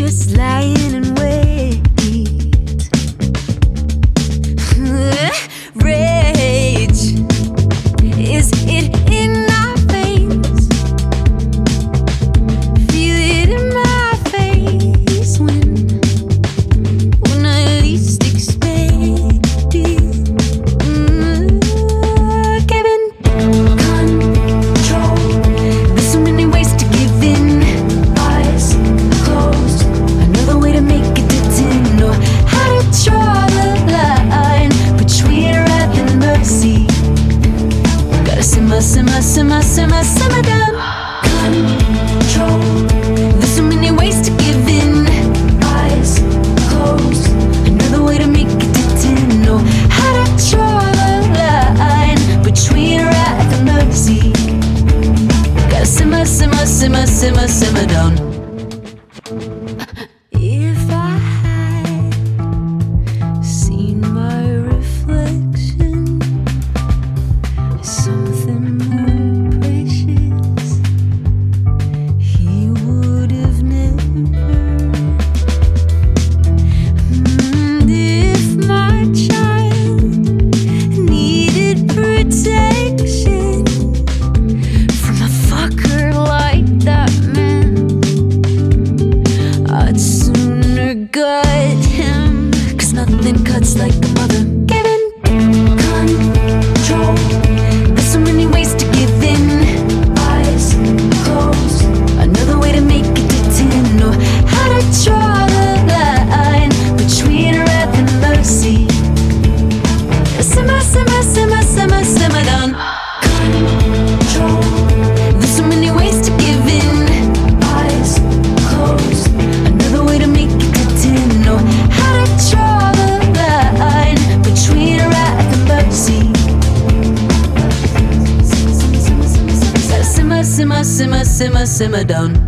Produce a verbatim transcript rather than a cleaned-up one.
just lying in wait. Rage, is it in our veins? Feel it in my face when, when I least expect it. Mm, Given control, there's so many ways to give in. Eyes closed, another way to make it to know how to draw the line between wrath and mercy. Gotta simmer, simmer, simmer, simmer, simmer down. Control, there's so many ways to give in. Eyes closed, another way to make it to know how to draw the line between wrath and mercy. Gotta simmer, simmer, simmer, simmer, simmer down. If I had seen my reflection as something more precious, he would have never. And if my child needed protection from a fucker like that man, I'd sooner gut him, 'cause nothing cuts like a mother. Given control, there's so many ways to give in. Eyes closed, another way to make it to know how to draw the line between wrath and mercy. Simmer, simmer, simmer, simmer, simmer down. Control, there's so many ways to give in. Eyes closed, another way to make it to know how to draw the line between wrath and mercy. Gotta simmer, simmer, simmer, simmer, simmer down.